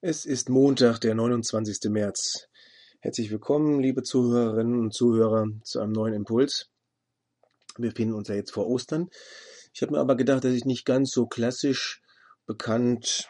Es ist Montag, der 29. März. Herzlich willkommen, liebe Zuhörerinnen und Zuhörer, zu einem neuen Impuls. Wir befinden uns ja jetzt vor Ostern. Ich habe mir aber gedacht, dass ich nicht ganz so klassisch bekannt,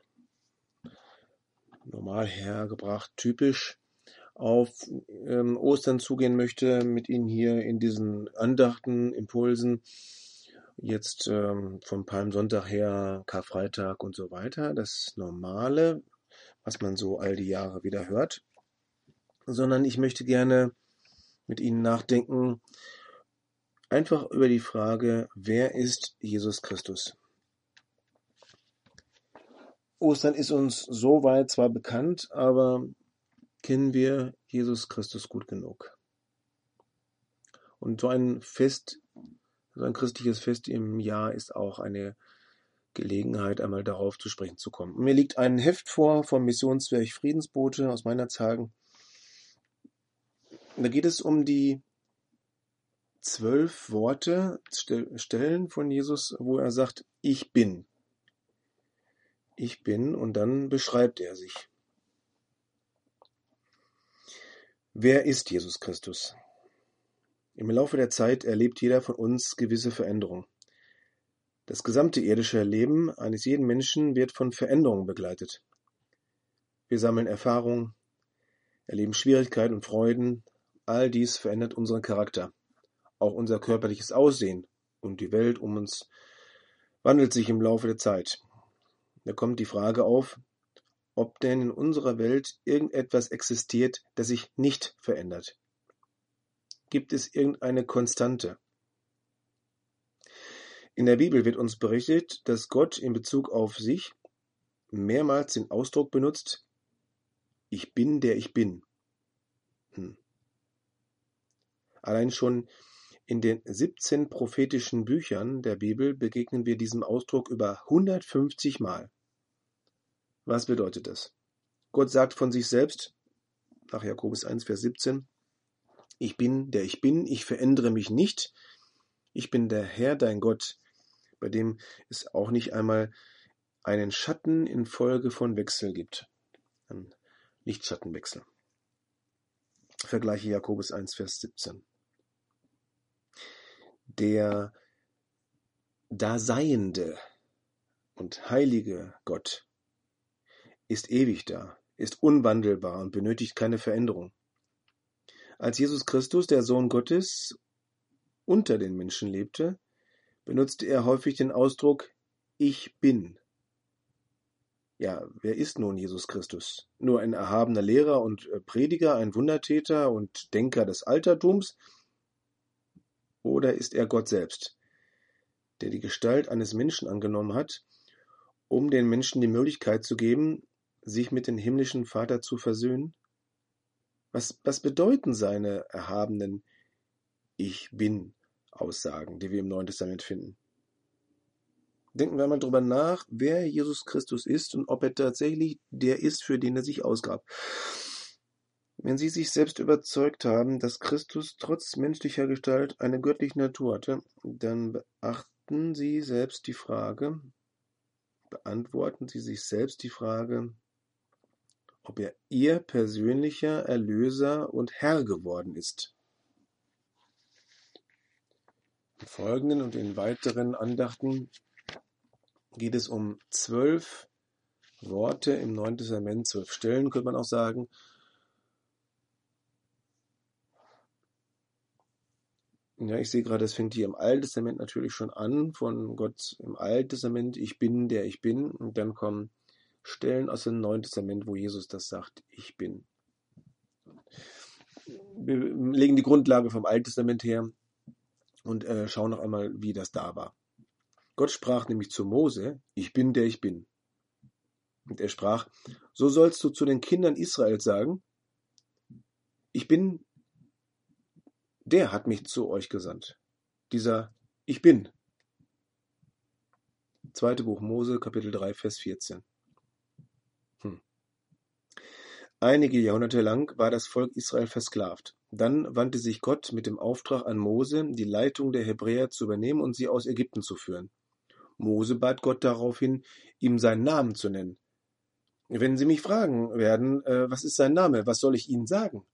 normal hergebracht, typisch auf Ostern zugehen möchte, mit Ihnen hier in diesen Andachten, Impulsen, jetzt vom Palmsonntag her, Karfreitag und so weiter, das Normale, was man so all die Jahre wieder hört, sondern ich möchte gerne mit Ihnen nachdenken, einfach über die Frage, wer ist Jesus Christus? Ostern ist uns soweit zwar bekannt, aber kennen wir Jesus Christus gut genug? Und so ein Fest, so ein christliches Fest im Jahr ist auch eine Gelegenheit, einmal darauf zu sprechen zu kommen. Mir liegt ein Heft vor vom Missionswerk Friedensbote aus meiner Zeit. Da geht es um die 12 Worte, Stellen von Jesus, wo er sagt, ich bin. Ich bin, und dann beschreibt er sich. Wer ist Jesus Christus? Im Laufe der Zeit erlebt jeder von uns gewisse Veränderungen. Das gesamte irdische Leben eines jeden Menschen wird von Veränderungen begleitet. Wir sammeln Erfahrungen, erleben Schwierigkeiten und Freuden. All dies verändert unseren Charakter. Auch unser körperliches Aussehen und die Welt um uns wandelt sich im Laufe der Zeit. Da kommt die Frage auf, ob denn in unserer Welt irgendetwas existiert, das sich nicht verändert. Gibt es irgendeine Konstante? In der Bibel wird uns berichtet, dass Gott in Bezug auf sich mehrmals den Ausdruck benutzt, ich bin, der ich bin. Allein schon in den 17 prophetischen Büchern der Bibel begegnen wir diesem Ausdruck über 150 Mal. Was bedeutet das? Gott sagt von sich selbst, nach Jakobus 1, Vers 17, ich bin, der ich bin, ich verändere mich nicht, ich bin der Herr, dein Gott, bei dem es auch nicht einmal einen Schatten infolge von Wechsel gibt. Ein Lichtschattenwechsel. Vergleiche Jakobus 1, Vers 17. Der Daseiende und heilige Gott ist ewig da, ist unwandelbar und benötigt keine Veränderung. Als Jesus Christus, der Sohn Gottes, unter den Menschen lebte, benutzte er häufig den Ausdruck Ich bin. Ja, wer ist nun Jesus Christus? Nur ein erhabener Lehrer und Prediger, ein Wundertäter und Denker des Altertums? Oder ist er Gott selbst, der die Gestalt eines Menschen angenommen hat, um den Menschen die Möglichkeit zu geben, sich mit dem himmlischen Vater zu versöhnen? Was bedeuten seine erhabenen Ich bin Aussagen, die wir im Neuen Testament finden? Denken wir mal drüber nach, wer Jesus Christus ist und ob er tatsächlich der ist, für den er sich ausgab. Wenn Sie sich selbst überzeugt haben, dass Christus trotz menschlicher Gestalt eine göttliche Natur hatte, dann beantworten Sie sich selbst die Frage, ob er Ihr persönlicher Erlöser und Herr geworden ist. Im Folgenden und in weiteren Andachten geht es um 12 Worte im Neuen Testament, 12 Stellen, könnte man auch sagen. Ja, ich sehe gerade, das fängt hier im Alten Testament natürlich schon an, von Gott im Alten Testament, ich bin, der ich bin. Und dann kommen Stellen aus dem Neuen Testament, wo Jesus das sagt, ich bin. Wir legen die Grundlage vom Alten Testament her und schauen noch einmal, wie das da war. Gott sprach nämlich zu Mose, ich bin, der ich bin. Und er sprach, so sollst du zu den Kindern Israels sagen, ich bin, der hat mich zu euch gesandt. Dieser Ich bin. 2. Buch Mose, Kapitel 3, Vers 14. Einige Jahrhunderte lang war das Volk Israel versklavt. Dann wandte sich Gott mit dem Auftrag an Mose, die Leitung der Hebräer zu übernehmen und sie aus Ägypten zu führen. Mose bat Gott daraufhin, ihm seinen Namen zu nennen. Wenn Sie mich fragen werden, was ist sein Name, was soll ich Ihnen sagen?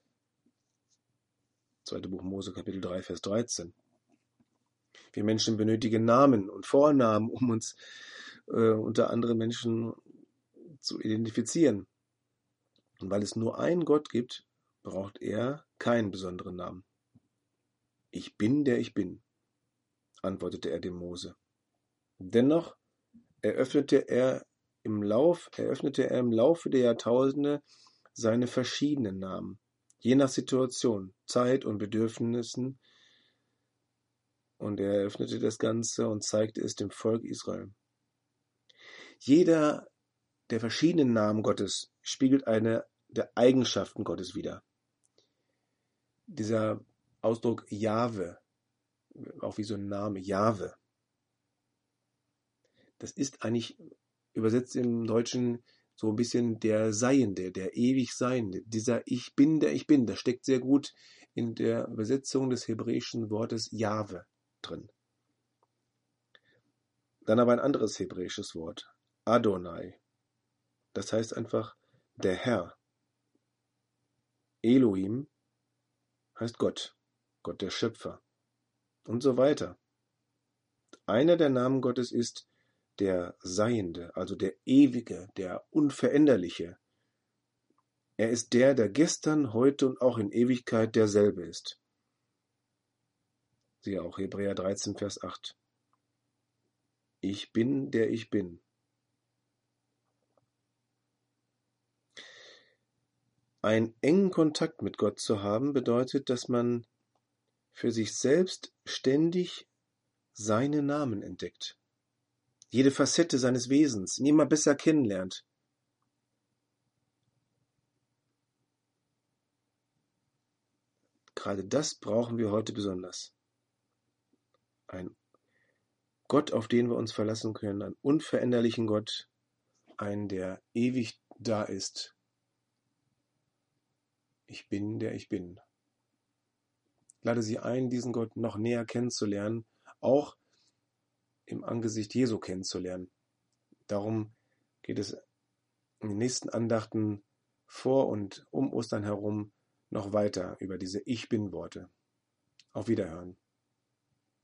2. Buch Mose, Kapitel 3, Vers 13. Wir Menschen benötigen Namen und Vornamen, um uns unter anderen Menschen zu identifizieren. Und weil es nur einen Gott gibt, braucht er keinen besonderen Namen. Ich bin, der ich bin, antwortete er dem Mose. Dennoch eröffnete er im Laufe der Jahrtausende seine verschiedenen Namen, je nach Situation, Zeit und Bedürfnissen, und er eröffnete das Ganze und zeigte es dem Volk Israel. Jeder der verschiedenen Namen Gottes spiegelt eine der Eigenschaften Gottes wider. Dieser Ausdruck Jahwe, auch wie so ein Name, Jahwe, das ist eigentlich übersetzt im Deutschen so ein bisschen der Seiende, der ewig Seiende, dieser Ich bin, der ich bin. Das steckt sehr gut in der Übersetzung des hebräischen Wortes Jahwe drin. Dann aber ein anderes hebräisches Wort, Adonai. Das heißt einfach der Herr. Elohim heißt Gott, Gott der Schöpfer und so weiter. Einer der Namen Gottes ist der Seiende, also der Ewige, der Unveränderliche. Er ist der, der gestern, heute und auch in Ewigkeit derselbe ist. Siehe auch Hebräer 13, Vers 8. Ich bin, der ich bin. Einen engen Kontakt mit Gott zu haben, bedeutet, dass man für sich selbst ständig seine Namen entdeckt. Jede Facette seines Wesens, ihn immer besser kennenlernt. Gerade das brauchen wir heute besonders. Ein Gott, auf den wir uns verlassen können, einen unveränderlichen Gott, einen, der ewig da ist. Ich bin, der ich bin. Ich lade Sie ein, diesen Gott noch näher kennenzulernen, auch im Angesicht Jesu kennenzulernen. Darum geht es in den nächsten Andachten vor und um Ostern herum noch weiter über diese Ich-Bin-Worte. Auf Wiederhören.